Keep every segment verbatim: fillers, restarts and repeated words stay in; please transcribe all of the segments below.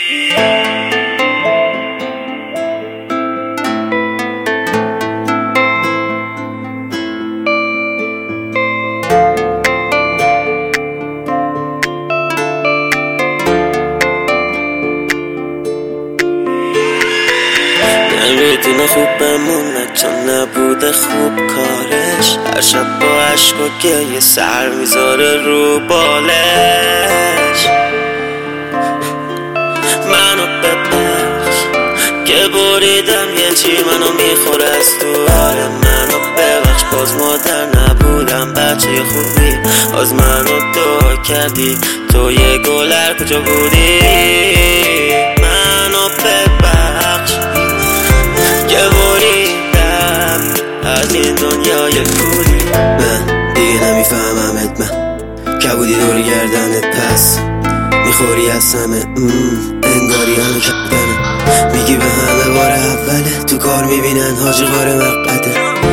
نمیدونه خوب بمونه چون نبوده خوب کارش، هر شب با عشق و گریه سر میذاره رو بالش. منو ببخش که بریدم یه چی منو میخوره از تو. آره منو ببخش باز مادر نبودم بچه خوبی، از منو دعا کردی تو یه گلر کجا بودی. منو ببخش که بریدم از این دنیای کوری. من دیگه نمیفهممت، من کبودی دور گردنت پس میخوری از همه انگاری همه کردنه. میگی به همه بار اوله تو کار میبینن حاجی غار مقعده.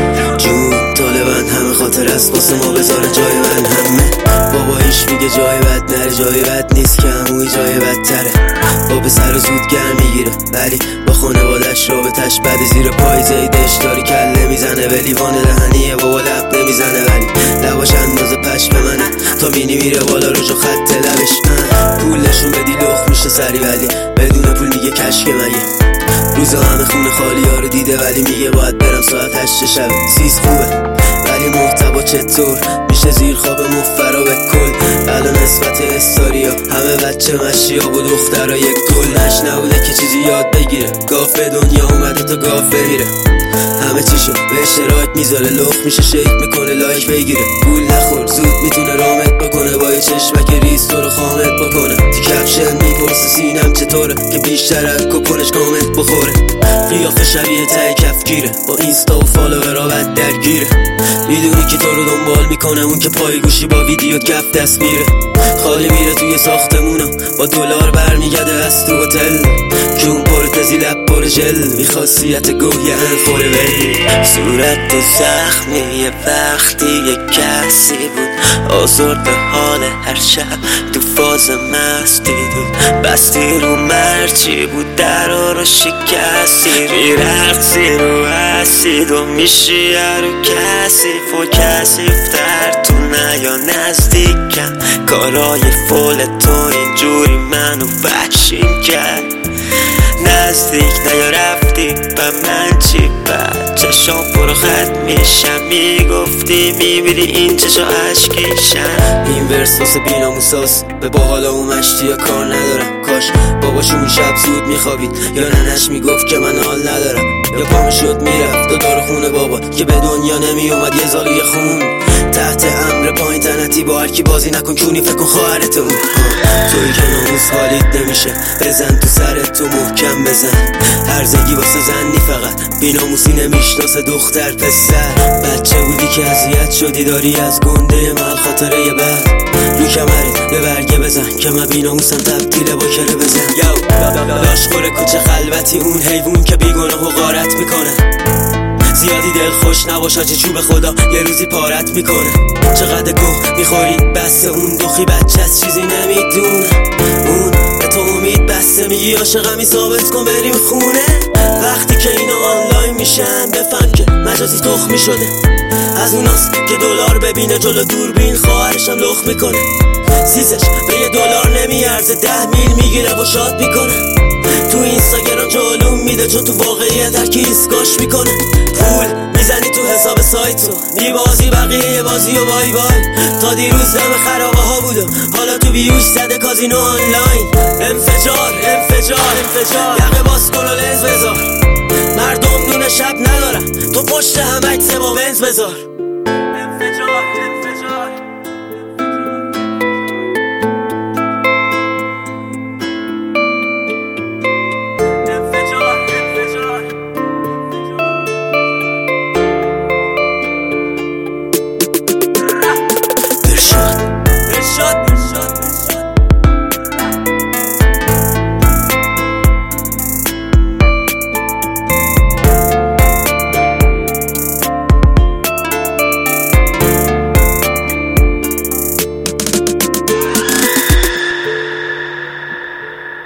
جون طالبن همه خاطر است واسه ما بذاره جای من همه. بابایش میگه جای بد نره، جای بد نیست که هموی جای بدتره. با پسر زود گرم میگیره ولی با خانوادش رابطش بد. زیر پای زیدش داری کله میزنه به لیوان دهنیه بابا لب نمیزنه ولی لباش اندازه پش به منه تا مینی میره بالا رو جو خط لبش. پولشون بدی لخ میشه سری ولی بدون پول میگه کشک مگه. روزا همه خونه خالی ها رو دیده ولی میگه باید برم ساعت هشت شب. سیز خوبه ولی محتوا چطور میشه زیر خواب مفرا به کل. الان نسبت استاریا همه بچه مشیا و دخترها یک گل. نش نبوده که چیزی یاد بگیره، گاف به دنیا اومده تا گاف بمیره. همه چیشو به اشتراک میذاره، لخ میشه شیک میکنه لایک بگیره. پول نخور زود میتونه رامت بکنه، با یه چشمک ریز تو رو خامت بکنه. تو کپشن میپرسه سینم چطوره که بیشتر از کپونش کامنت بخوره. قیافه شبیه ته کفگیره با اینستا و فالوورا بد درگیره. میدونی که تو رو دنبال میکنه اون که پای گوشی با ویدیو کف دست میره. خالی میره توی ساختمونا با دلار برمیگرده از تو هتل. جون پر تزی لب پر جل میخاصیت گوه یه خوره ولی. صورت زخمی یه وقتی یه کسی بود، آزرد حال هر شب تو فاز مستی بود. بستی رو مرچی بود درا رو شکستی، میرقصی رو اسید و میشی رو کسیف و کسیفتر. تو نیا نزدیکم کارای فول تو اینجوری منو وحشیم کرد. نزدیک نیا رفتی و من چی بد چشام برو خط میشم. میگفتی میمیری این چشا عشقیشم. این ورس واسه بیناموساس به باحالا و مشتی یا کار ندارم. کاش باباشون شب زود میخوابید یا ننش میگفت که من حال ندارم. یا پا میشد میرفت و دار خونه بابا که به دنیا نمیومد یه زالوی خون. تحت امر پایین تنتی با هرکی بازی نکن کونی فکر کن خواهرت اون. توی که ناموس حالیت نمیشه بزن تو سرت تو محکم بزن. هرزگی واسه زنی فقط بیناموسی نمیشناسه دختر پسر. بچه بودی که اذیت شدی داری از گنده من خاطره بعد. رو کمرت یه برگه بزن که من بیناموسم تبدیل با کله بزن. یو لاشخور کوچه خلوتی اون حیوون که بیگناه و غارت میکنه. زیادی دل خوش نباش آجی چوب خدا یه روزی پارت میکنه. چقدر گوه میخوری بس اون دخی بچه از چیزی نمیدونه. اون به تو امید بسته میگی عاشقمی ثابت کن بریم خونه. وقتی که اینا آنلاین میشن بفهم که مجازی تخمی شده. از اوناست که دلار ببینه جلو دوربین خواهرشم لخ میکنه. سیزش به یه دلار نمیارزه ده میل میگیره و شاد میکنه. تو اینستاگرام جلوم میده چون تو واقعیت هر کی ایسکاش میکنه. پول میزنی تو حساب سایتو میبازی بقیه بازی و بای بای. تا دیروز دم خرابه ها بودم حالا تو بیوش زده کازینو آنلاین. انفجار انفجار انفجار یقه باز کن و لنز بذار. مردم نون شب ندارم تو پشت همک سه با بنز بذار.